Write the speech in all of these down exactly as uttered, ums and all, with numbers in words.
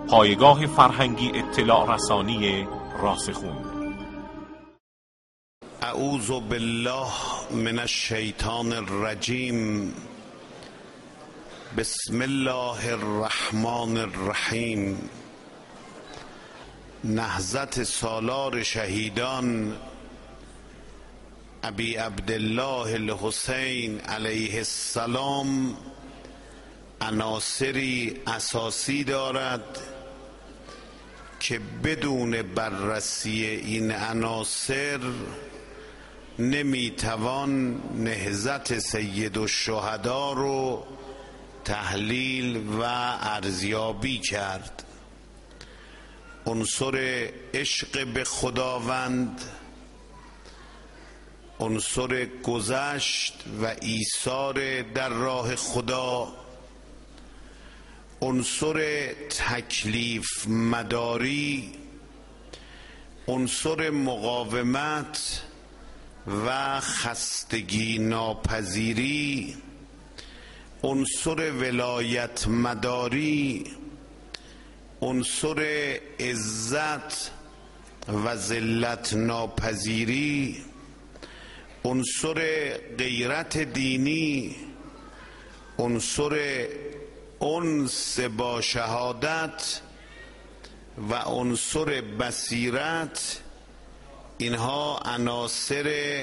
پایگاه فرهنگی اطلاع رسانی راسخون. اعوذ بالله من الشیطان الرجیم. بسم الله الرحمن الرحیم. نهضت سالار شهیدان ابی عبدالله الحسین علیه السلام عناصری اساسی دارد که بدون بررسی این عناصر نمیتوان نهضت سید الشهدا رو تحلیل و ارزیابی کرد. عنصر عشق به خداوند، عنصر گذشت و ایثار در راه خدا، عنصر تکلیف مداری، عنصر مقاومت و خستگی ناپذیری، عنصر ولایت مداری، عنصر عزت و ذلت ناپذیری، عنصر غیرت دینی، عنصر انس با شهادت و عنصر بصیرت، اینها عناصر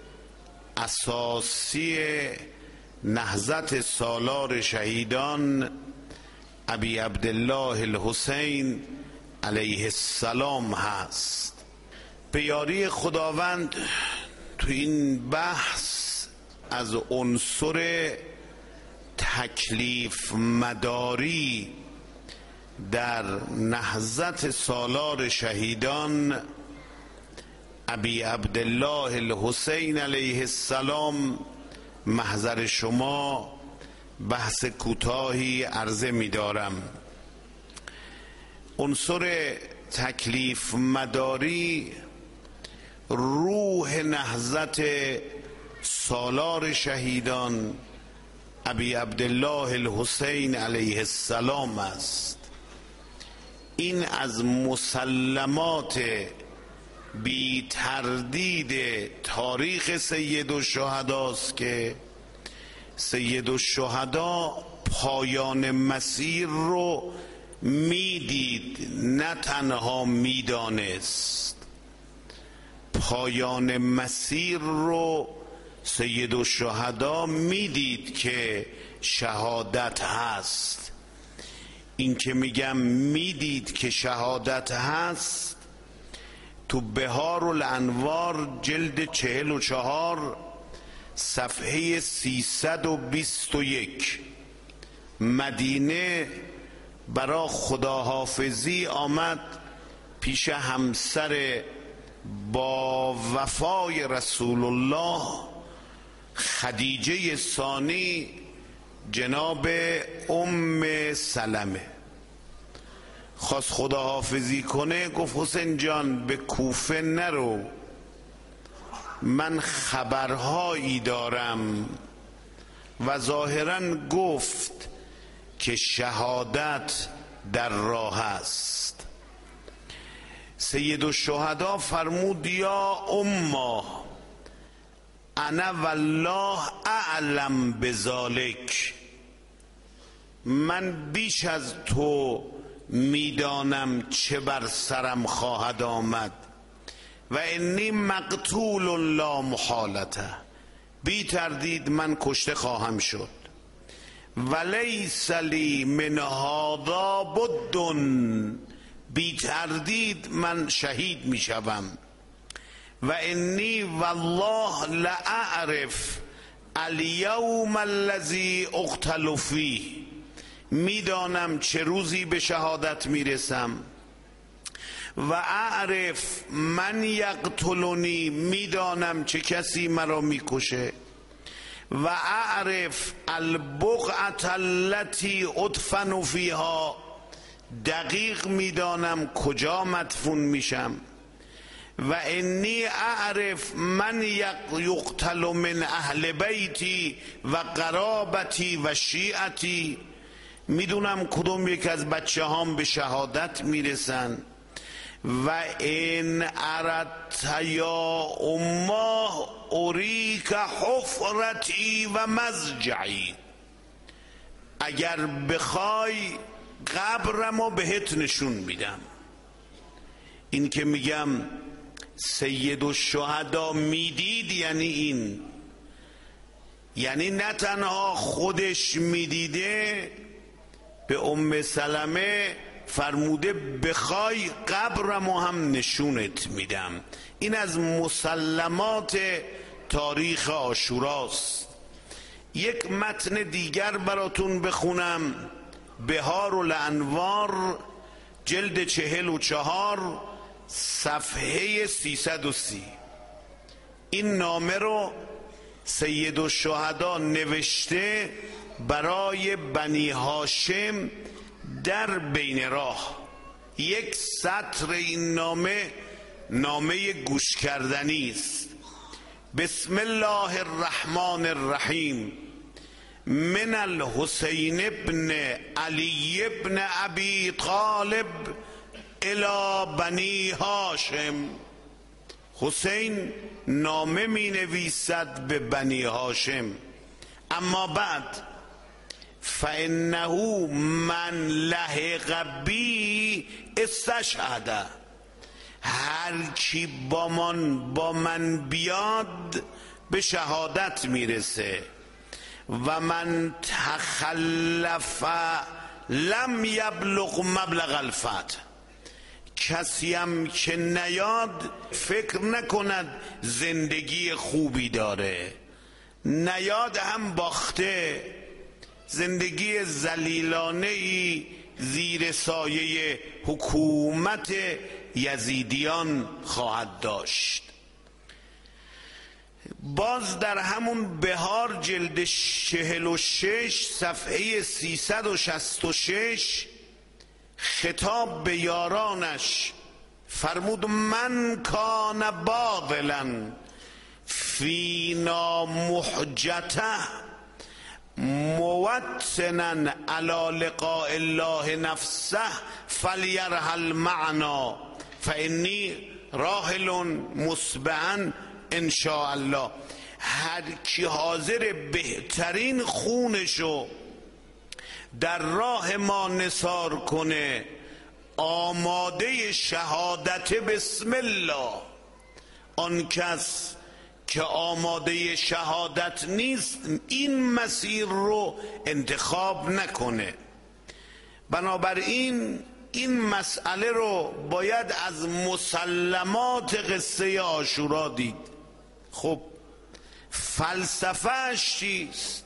اساسی نهضت سالار شهیدان ابی عبدالله الحسین علیه السلام هست. به یاری خداوند تو این بحث از عنصر تکلیف مداری در نهضت سالار شهیدان ابی عبدالله الحسین علیه السلام محضر شما بحث کوتاهی عرضه می دارم. عنصر تکلیف مداری روح نهضت سالار شهیدان ابی عبدالله الحسین علیه السلام است. این از مسلمات بی تردید تاریخ سید الشهدا است که سید الشهدا پایان مسیر رو میدید، نه تنها میدانست. پایان مسیر رو سید الشهدا میدید که شهادت هست. این که میگم میدید که شهادت هست، تو بهار الانوار جلد چهل و چهار صفحه سیصد و بیست و یک مدینه برا خداحافظی آمد پیش همسر با وفای رسول الله خدیجه ثانی جناب ام سلمه. خواست خداحافظی کنه، گفت حسین جان به کوفه نرو، من خبرهایی دارم. و ظاهرا گفت که شهادت در راه است. سید الشهدا فرمود یا اما انا والله اعلم بذالک، من بیش از تو میدانم چه بر سرم خواهد آمد. و انی مقتول لا محالته، بی تردید من کشته خواهم شد. ولیس لی من هذا بد، بی تردید من شهید می شوم. و انی والله لاعرف الیوم الذی اقتل فیه، میدانم چه روزی به شهادت میرسم. و اعرف من یقتلنی، میدانم چه کسی مرا میکشه. و اعرف البقعة التي ادفن فیها، دقیق میدانم کجا مدفون میشم. و انی اعرف من یقتل من اهل بیتی و قرابتی و شیعتی، میدونم کدوم یک از بچه هام به شهادت میرسن. و این اردت یا امه اریک حفرتی و مضجعی، اگر بخوای قبرمو بهت نشون میدم. این که میگم سید الشهدا میدید یعنی این، یعنی نه تنها خودش میدیده، به ام سلمه فرموده بخوای قبرمو هم نشونت میدم. این از مسلمات تاریخ عاشوراست. یک متن دیگر براتون بخونم، بهار الانوار جلد چهل و چهار صفحه سیصد و سی. این نامه رو سید الشهدا نوشته برای بنی هاشم در بین راه. یک سطر این نامه نامه گوش کردنی است. بسم الله الرحمن الرحیم، من الحسین ابن علی ابن ابی طالب الی بنی هاشم. حسین نامه می نویسد به بنی هاشم. اما بعد فانه من لحق بی استشهد، هر کی با من با من بیاد به شهادت میرسه. و من تخلف لم یبلغ مبلغ الفتح، کسی هم که نیاد فکر نکند زندگی خوبی داره، نیاد هم باخته، زندگی ذلیلانه ای زیر سایه حکومت یزیدیان خواهد داشت. باز در همون بهار جلد چهل و شش صفحه سیصد و شصت و شش خطاب به یارانش فرمود من کان باذلا فینا محجته موطنا علی لقاء الله نفسه فلیرحل معنا فانی راحل مسبعا ان شاء الله. هر کی حاضر بهترین خونشو در راه ما نثار کنه، آماده شهادت بسم الله. آن کس که آماده شهادت نیست این مسیر رو انتخاب نکنه. بنابراین این مسئله رو باید از مسلمات قصه عاشورا دید. خب فلسفه‌اش چیست؟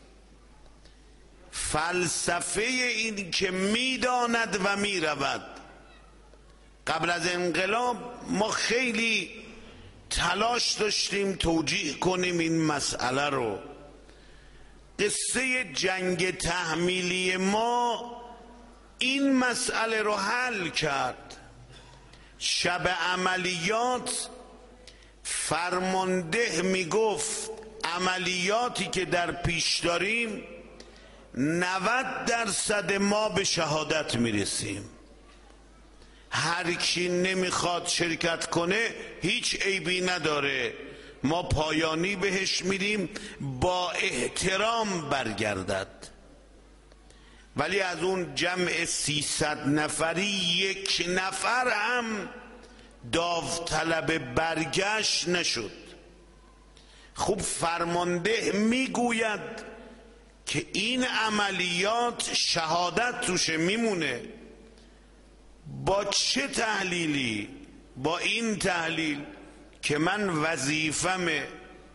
فلسفه این که میداند و میرود. قبل از انقلاب ما خیلی تلاش داشتیم توجیه کنیم این مسئله رو. قصه جنگ تحمیلی ما این مسئله رو حل کرد. شب عملیات فرمانده میگفت عملیاتی که در پیش داریم نود درصد ما به شهادت میرسیم. هر کی نمیخواد شرکت کنه هیچ عیبی نداره، ما پایانی بهش میدیم، با احترام برگردد. ولی از اون جمع سیصد نفری یک نفر هم داوطلب برگشت نشد. خوب فرمانده میگوید که این عملیات شهادت توشه میمونه. با چه تحلیلی؟ با این تحلیل که من وظیفمه،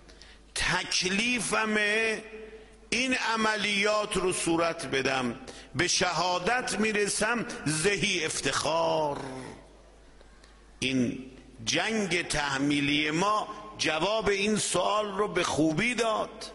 تکلیفمه این عملیات رو صورت بدم، به شهادت میرسم، زهی افتخار. این جنگ تحمیلی ما جواب این سوال رو به خوبی داد.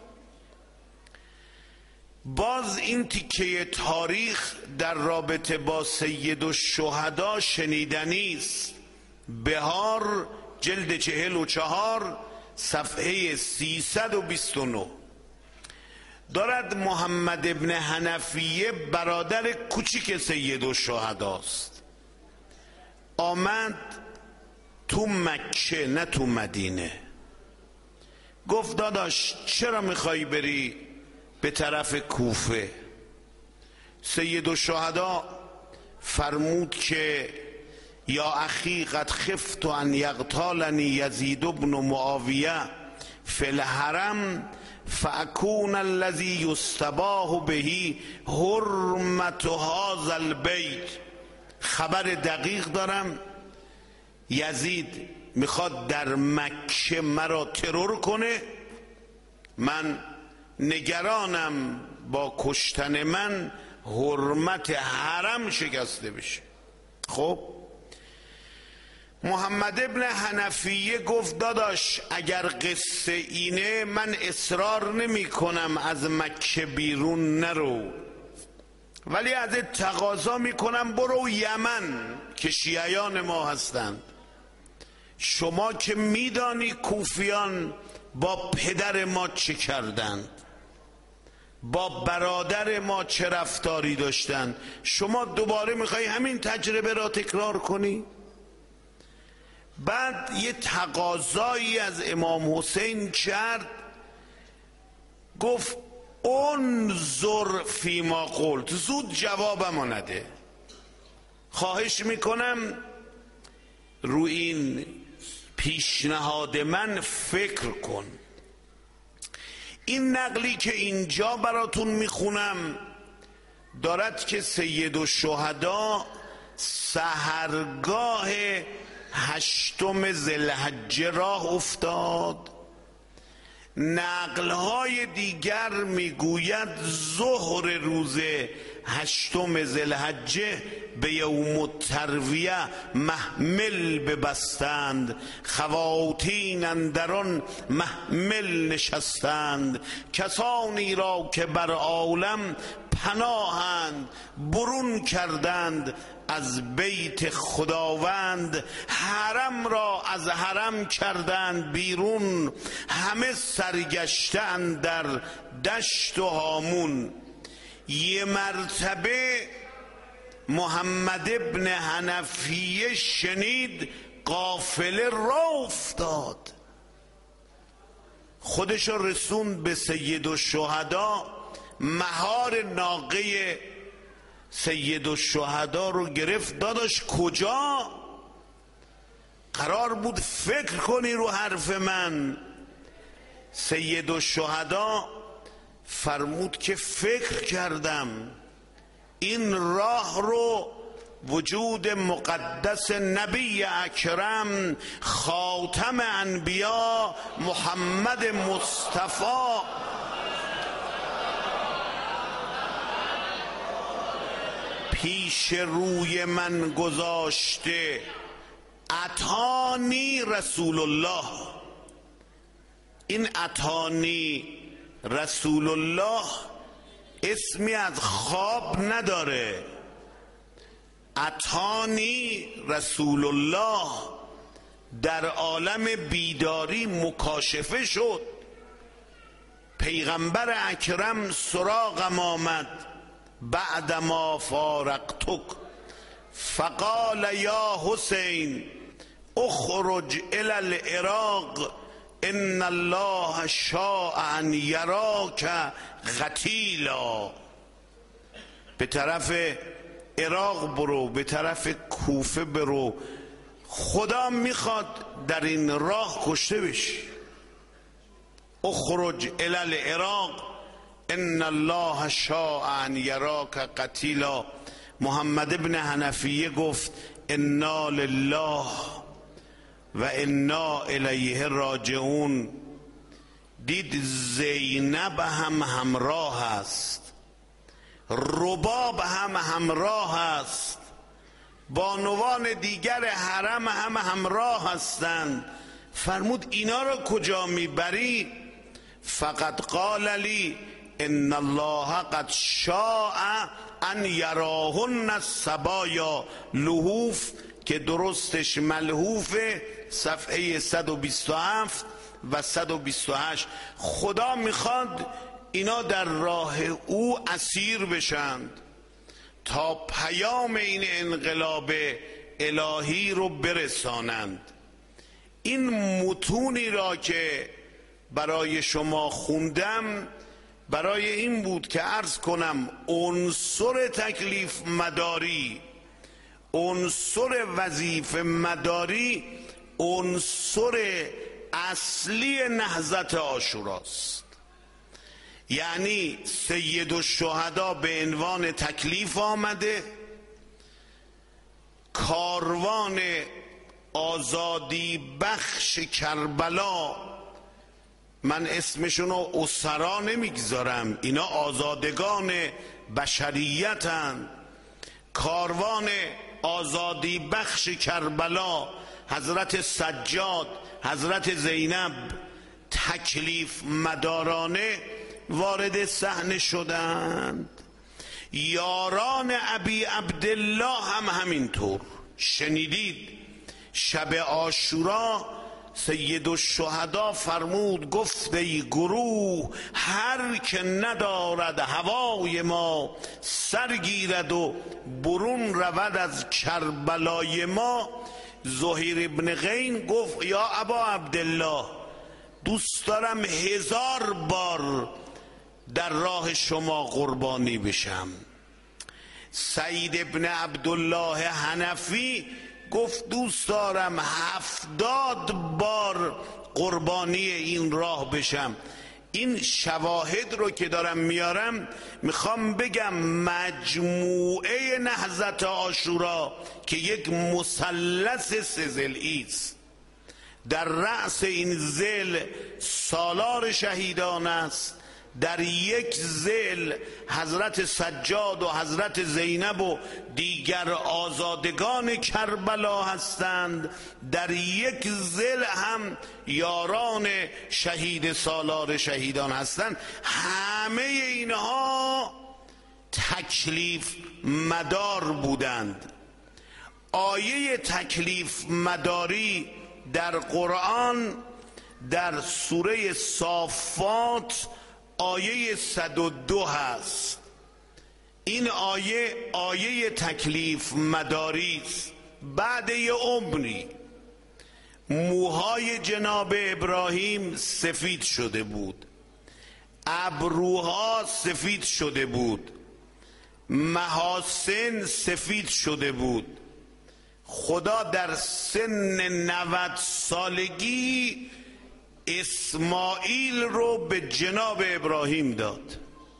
باز این تیکه تاریخ در رابطه با سید الشهدا شنیدنی است. بهار جلد چهل و چهار صفحه سیصد و بیست و نه. دارد محمد ابن حنفیه برادر کوچیک سیدالشهداست، آمد تو مکه نه تو مدینه. گفت داداش چرا میخوای بری به طرف کوفه؟ سیدالشهدا فرمود که یا اخی قد خفت ان یقتلنی یزید بن معاویه فی الحرم فاکون الذی یستباح به حرمت هذا البیت. خبر دقیق دارم، یزید میخواد در مکه مرا ترور کنه، من نگرانم با کشتن من حرمت حرم شکسته بشه. خب محمد ابن حنفیه گفت داداش اگر قصه اینه من اصرار نمی کنم از مکه بیرون نرو، ولی ازت تقاضا می کنم برو یمن که شیعیان ما هستند. شما که میدانی کوفیان با پدر ما چه کردند، با برادر ما چه رفتاری داشتند، شما دوباره میخوای همین تجربه را تکرار کنی؟ بعد یه تقاضایی از امام حسین کرد، گفت انظر فیما قلت، زود جوابمو نده، خواهش میکنم رو این پیشنهاد من فکر کن. این نقلی که اینجا براتون میخونم دارد که سیدالشهدا سحرگاه هشتم ذوالحجه راه افتاد. نقلهای دیگر میگوید ظهر روز هشتم ذوالحجه به یوم الترویه محمل ببستند، خواتین اندران محمل نشستند، کسانی را که بر عالم پناهند برون کردند از بیت خداوند، حرم را از حرم کردند بیرون، همه سرگشتند در دشت و هامون. یه مرتبه محمد ابن حنفیه شنید قافله راه افتاد، خودش رسوند به سیدالشهدا، مهار ناقه سیدالشهدا رو گرفت، داداش کجا؟ قرار بود فکر کنی رو حرف من. سیدالشهدا فرمود که فکر کردم، این راه رو وجود مقدس نبی اکرم خاتم انبیا محمد مصطفی پیش روی من گذاشته، اتانی رسول الله. این اتانی رسول الله اسمی از خواب نداره، اتانی رسول الله در عالم بیداری مکاشفه شد. پیغمبر اکرم سراغم آمد بعدما فارقتک فقال یا حسین اخرج الی العراق ان الله شاء ان یراک قتیلا. به طرف عراق برو، به طرف کوفه برو، خدا میخواد در این راه کشته بشی. اخرج الی العراق ان الله شاء ان یراک قتیلا. محمد ابن حنفیه گفت انا لله و انا الیه راجعون. دید زینب هم همراه است، رباب هم همراه است، بانوان دیگر حرم هم همراه هستند. فرمود اینا را کجا میبری؟ فقط قال لی ان الله قد شاء ان یراهن الصبایا لهوف، که درستش ملهوف، صفحه صد و بیست و هفت و صد و بیست و هشت. خدا میخواد اینا در راه او اسیر بشند تا پیام این انقلاب الهی رو برسانند. این متونی را که برای شما خوندم برای این بود که عرض کنم عنصر تکلیف مداری، عنصر وظیفه مداری عنصر اصلی نهضت عاشوراست. یعنی سید الشهدا به عنوان تکلیف آمده، کاروان آزادی بخش کربلا، من اسمشونو اسرا نمیگذارم، اینا آزادگان بشریتن، کاروان آزادی بخش کربلا حضرت سجاد، حضرت زینب تکلیف مدارانه وارد صحنه شدند. یاران ابی عبدالله هم همینطور. شنیدید شب عاشورا سید الشهدا فرمود گفت ای گروه هر که ندارد هوای ما سرگیرد و برون رود از کربلای ما. زهیر ابن قین گفت یا ابا عبدالله دوست دارم هزار بار در راه شما قربانی بشم. سعید ابن عبدالله حنفی گفت دوست دارم هفتاد بار قربانی این راه بشم. این شواهد رو که دارم میارم میخوام بگم مجموعه نهضت عاشورا که یک مثلث سه‌ضلعی است، در رأس این ضلع سالار شهیدان است، در یک ضلع حضرت سجاد و حضرت زینب و دیگر آزادگان کربلا هستند، در یک ضلع هم یاران شهید سالار شهیدان هستند. همه اینها تکلیف مدار بودند. آیه تکلیف مداری در قرآن در سوره صافات آیه صد و دو هست. این آیه آیه تکلیف مداری است. بعد یه عمری موهای جناب ابراهیم سفید شده بود، ابروها سفید شده بود، محاسن سفید شده بود. خدا در سن نود سالگی اسماعیل رو به جناب ابراهیم داد.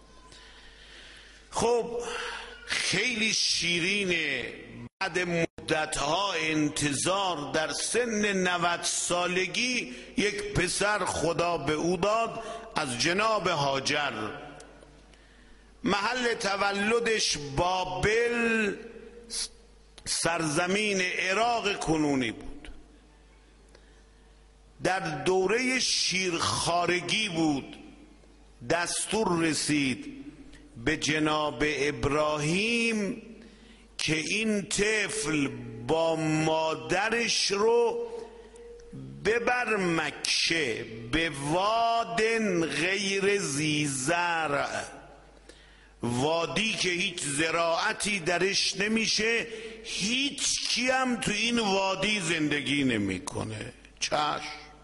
خب خیلی شیرینه بعد مدتها انتظار در سن نود سالگی یک پسر خدا به او داد از جناب هاجر. محل تولدش بابل سرزمین عراق کنونی بود. در دوره شیرخوارگی بود دستور رسید به جناب ابراهیم که این طفل با مادرش رو ببر مکه به وادن غیر ذی زرع، وادی که هیچ زراعتی درش نمیشه، هیچ کی هم تو این وادی زندگی نمیکنه. چشم.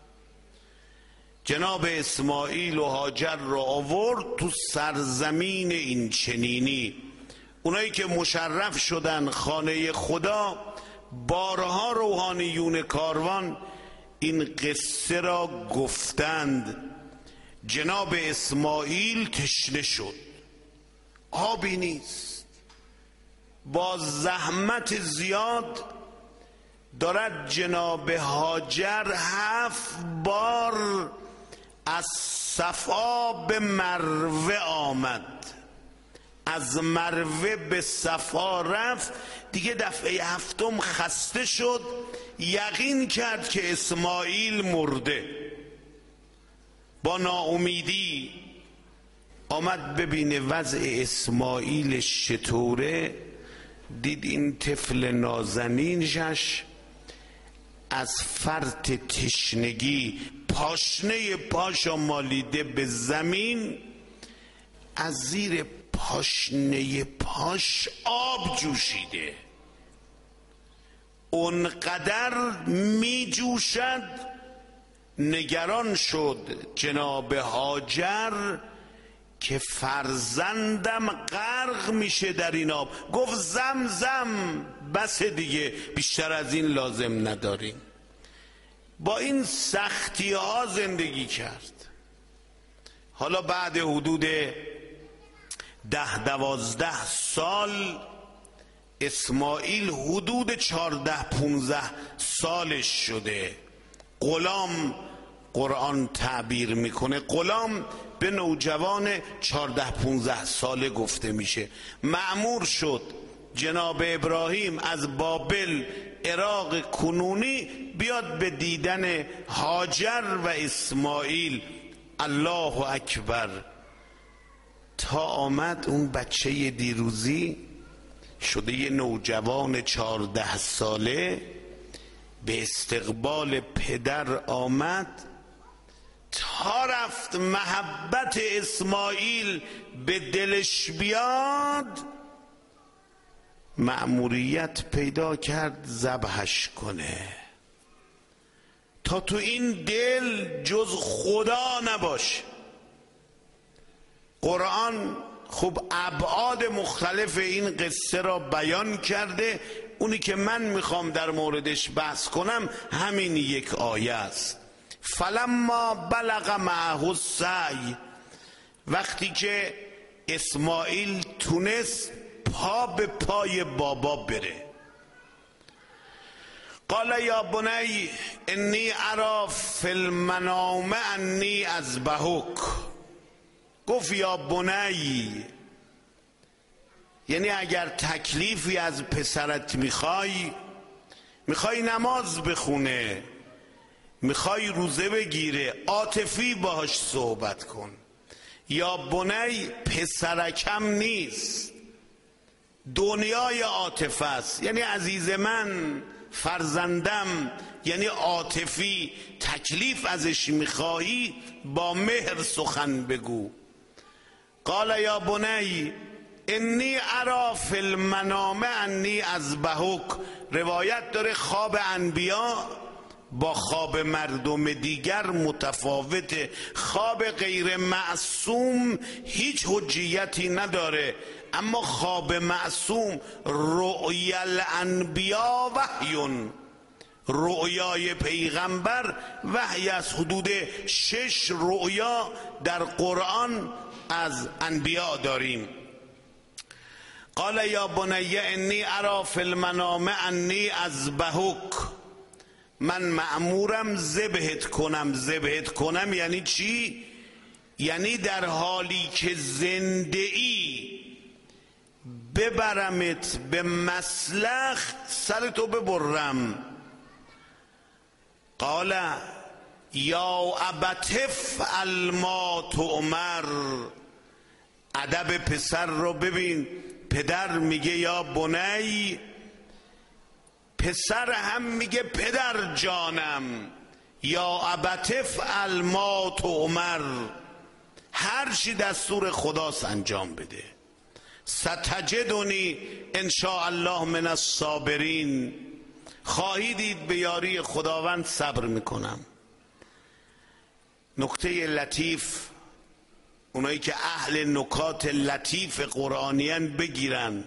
جناب اسماعیل و هاجر رو آورد تو سرزمین این چنینی. اونایی که مشرف شدن خانه خدا، بارها روحانیون کاروان این قصه را گفتند. جناب اسماعیل تشنه شد، آبی نیست، با زحمت زیاد دارد جناب هاجر هفت بار از صفا به مروه آمد، از مروه به صفا رفت. دیگه دفعه هفتم خسته شد، یقین کرد که اسماعیل مرده. با ناامیدی آمد ببینه وضع اسماعیلش چطوره. دید این طفل نازنینش از فرط تشنگی پاشنه پاشا مالیده به زمین، از زیر پاشنه پاش آب جوشیده، اونقدر می جوشد نگران شد جناب هاجر که فرزندم غرق میشه در این آب. گفت زم زم، بس دیگه، بیشتر از این لازم نداریم. با این سختی ها زندگی کرد. حالا بعد حدود ده دوازده سال اسماعیل حدود چارده پونزده سالش شده. غلام قرآن تعبیر میکنه، غلام به نوجوان چارده پونزده ساله گفته میشه. مأمور شد جناب ابراهیم از بابل، عراق کنونی، بیاد به دیدن هاجر و اسماعیل. الله اکبر. تا آمد اون بچه دیروزی شده یه نوجوان چارده ساله، به استقبال پدر آمد. تا رفت محبت اسماعیل به دلش بیاد، مأموریت پیدا کرد ذبحش کنه، تا تو این دل جز خدا نباشه. قرآن خب ابعاد مختلف این قصه را بیان کرده. اونی که من میخوام در موردش بحث کنم همین یک آیه است. فلما بلغ معه السعی، وقتی که اسماعیل تونست پا به پای بابا بره، قال یا بنی انی ارا فی المنام انی اذبحک. گفت یا بنی، یعنی اگر تکلیفی از پسرت میخوای، میخوای نماز بخونه، میخوای روزه بگیره، عاطفی باهاش صحبت کن. یا بنی پسرکم نیست، دنیای عاطفه است. یعنی عزیز من، فرزندم، یعنی عاطفی. تکلیف ازش میخوایی، با مهر سخن بگو. قال یا بنی انی ارا فی المنام انی اذبحک. روایت داره خواب انبیا با خواب مردم دیگر متفاوته. خواب غیر معصوم هیچ حجیتی نداره، اما خواب معصوم رؤیا الانبیا وحیون، رؤیای پیغمبر وحی از. حدود شش رؤیا در قرآن از انبیا داریم. قال یا بنی انی ارا فی المنام انی اذبحک. من مأمورم ذبحت کنم. ذبحت کنم یعنی چی؟ یعنی در حالی که زنده ای ببرمت به مسلخ، سرتو ببرم. قال یا ابت افعل ما تؤمر. ادب پسر رو ببین. پدر میگه یا بنی، پسر هم میگه پدر جانم. یا ابت افعل ما تؤمر، هر چی دستور خداست انجام بده. ستجدنی ان شاء الله من الصابرین. خواهی دید به یاری خداوند صبر میکنم. نکته لطیف، اونایی که اهل نکات لطیف قرآنیان بگیرن،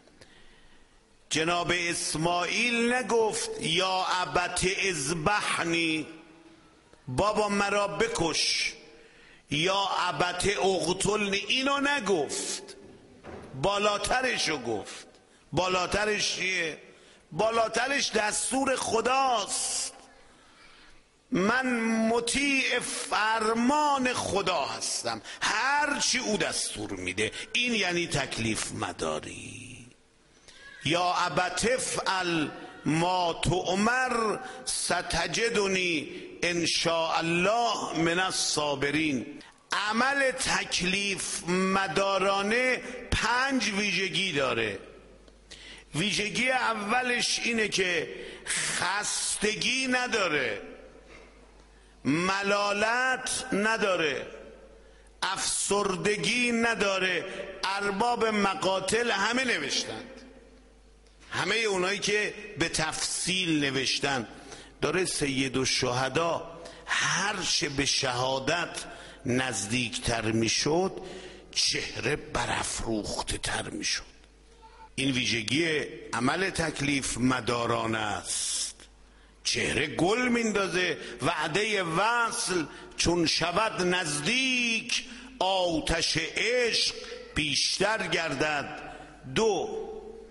جناب اسماعیل نگفت یا ابت اذبحنی، بابا مرا بکش، یا ابت اقتلنی، اینو نگفت، بالاترشو گفت. بالاترش چیه؟ بالاترش دستور خداست. من مطیع فرمان خدا هستم، هر چی او دستور میده. این یعنی تکلیف مداری. یا ابت افعل ما تؤمر ستجدنی ان شاء الله من الصابرین. عمل تکلیف مدارانه پنج ویژگی داره. ویژگی اولش اینه که خستگی نداره، ملالت نداره، افسردگی نداره. ارباب مقاتل همه نوشتند، همه اونایی که به تفصیل نوشتن. داره سید الشهدا هر چه به شهادت نزدیکتر میشد چهره برافروخته تر میشد. این ویژگی عمل تکلیف مدارانه است. چهره گل میندازه. وعده وصل چون شود نزدیک، آتش عشق بیشتر گردد. دو،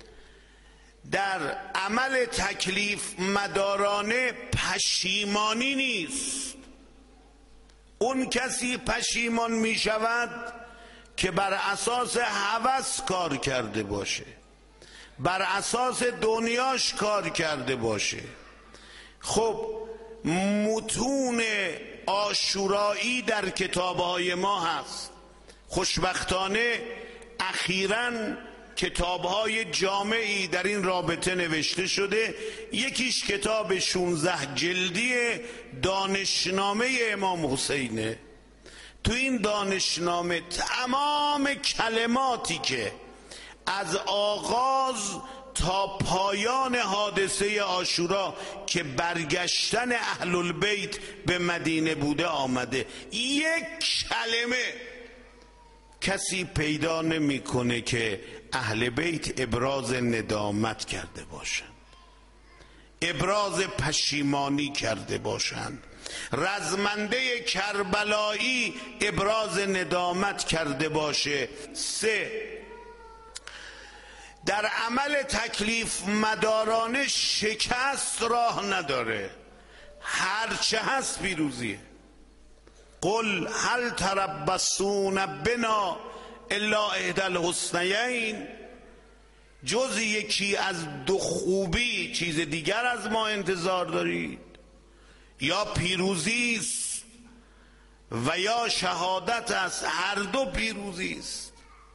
در عمل تکلیف مدارانه پشیمانی نیست. اون کسی پشیمان می شود که بر اساس هوس کار کرده باشه، بر اساس دنیاش کار کرده باشه. خب متون عاشورایی در کتابهای ما هست. خوشبختانه اخیراً کتابهای جامعی در این رابطه نوشته شده. یکیش کتاب شانزده جلدی دانشنامه امام حسینه. تو این دانشنامه تمام کلماتی که از آغاز تا پایان حادثه عاشورا که برگشتن اهل البیت به مدینه بوده آمده. یک کلمه کسی پیدا نمیکنه که اهل بیت ابراز ندامت کرده باشند، ابراز پشیمانی کرده باشند. رزمنده کربلایی ابراز ندامت کرده باشه. سه، در عمل تکلیف مدارانه شکست راه نداره، هرچه هست پیروزیه. قل هل تربصون بنا الا احدی الحسنیین، جز یکی از دو خوبی چیز دیگر از ما انتظار دارید؟ یا پیروزی است و یا شهادت است، هر دو پیروزی است.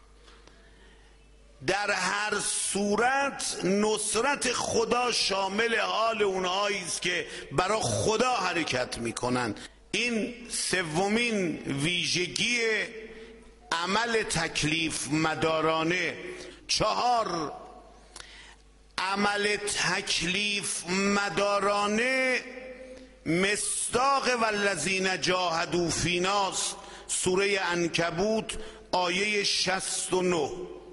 در هر صورت نصرت خدا شامل حال اونهایی است که برای خدا حرکت میکنن. این سومین ویژگی عمل تکلیف مدارانه. چهار، عمل تکلیف مدارانه مصداق والذین جاهدوا فینا، سوره عنکبوت آیه شصت و نه.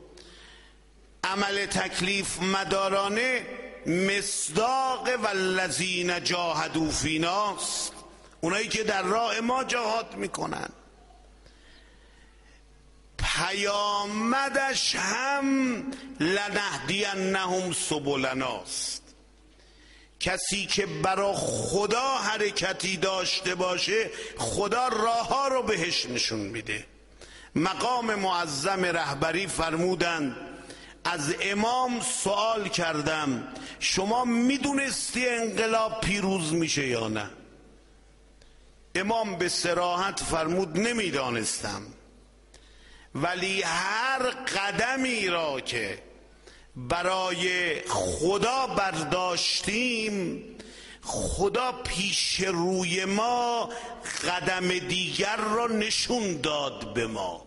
عمل تکلیف مدارانه مصداق والذین جاهدوا فینا، اونایی که در راه ما جهاد میکنن. پیامدش هم لنهدینهم سبلناست. کسی که برای خدا حرکتی داشته باشه خدا راه ها رو بهش نشون میده. مقام معظم رهبری فرمودند از امام سوال کردم شما میدونستی انقلاب پیروز میشه یا نه؟ امام به صراحت فرمود نمیدانستم، ولی هر قدمی را که برای خدا برداشتیم خدا پیش روی ما قدم دیگر را نشون داد به ما.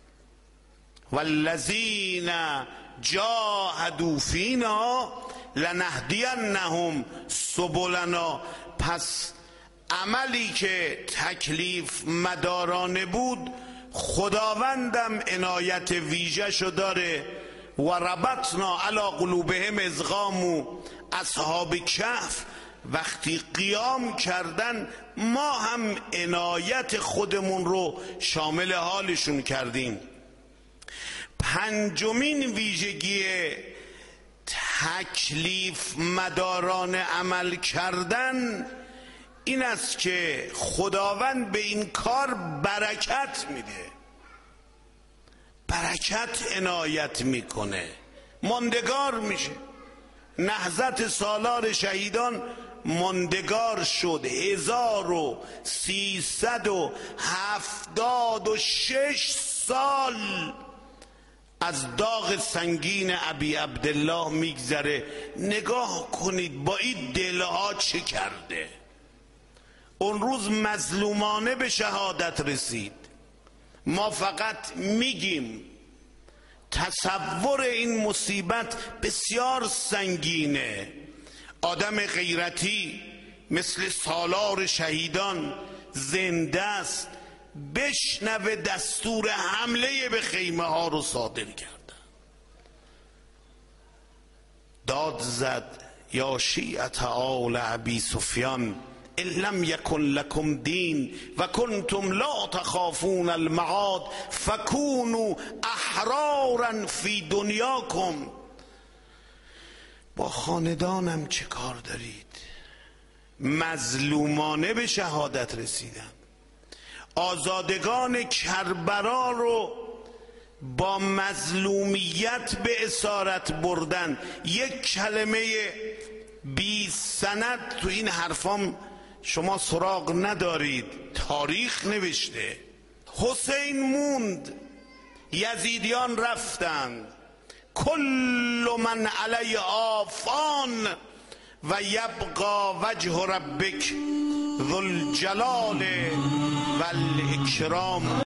والذین جاهدوا فینا لنهدینهم سبلنا. پس عملی که تکلیف مدارانه بود خداوندم عنایت ویژه شو داره. و ربطنا علی قلوبهم اذ قاموا، اصحاب کهف وقتی قیام کردن ما هم عنایت خودمون رو شامل حالشون کردیم. پنجمین ویژگی تکلیف مدارانه عمل کردن این است که خداوند به این کار برکت میده، برکت عنایت میکنه، ماندگار میشه. نهضت سالار شهیدان ماندگار شد. هزار و سیصد و هفتاد و شش سال از داغ سنگین ابی عبدالله میگذره. نگاه کنید با این دلها چه کرده. اون روز مظلومانه به شهادت رسید، ما فقط میگیم. تصور این مصیبت بسیار سنگینه. آدم غیرتی مثل سالار شهیدان زنده است، بشنوه دستور حمله به خیمه ها رو صادر کردن. داد زد یا شیعة آل ابی سفیان ان لم یکن لکم دین و کنتم لا تخافون المعاد فکونوا احرارا فی دنیاکم. با خاندانم چه کار دارید؟ مظلومانه به شهادت رسیدن، آزادگان کربلا رو با مظلومیت به اسارت بردن. یک کلمه بی سند تو این حرفام شما سراغ ندارید، تاریخ نوشته. حسین موند، یزیدیان رفتند، کل من علی آفان و یبقى وجه ربک ذو الجلال و الاکرام.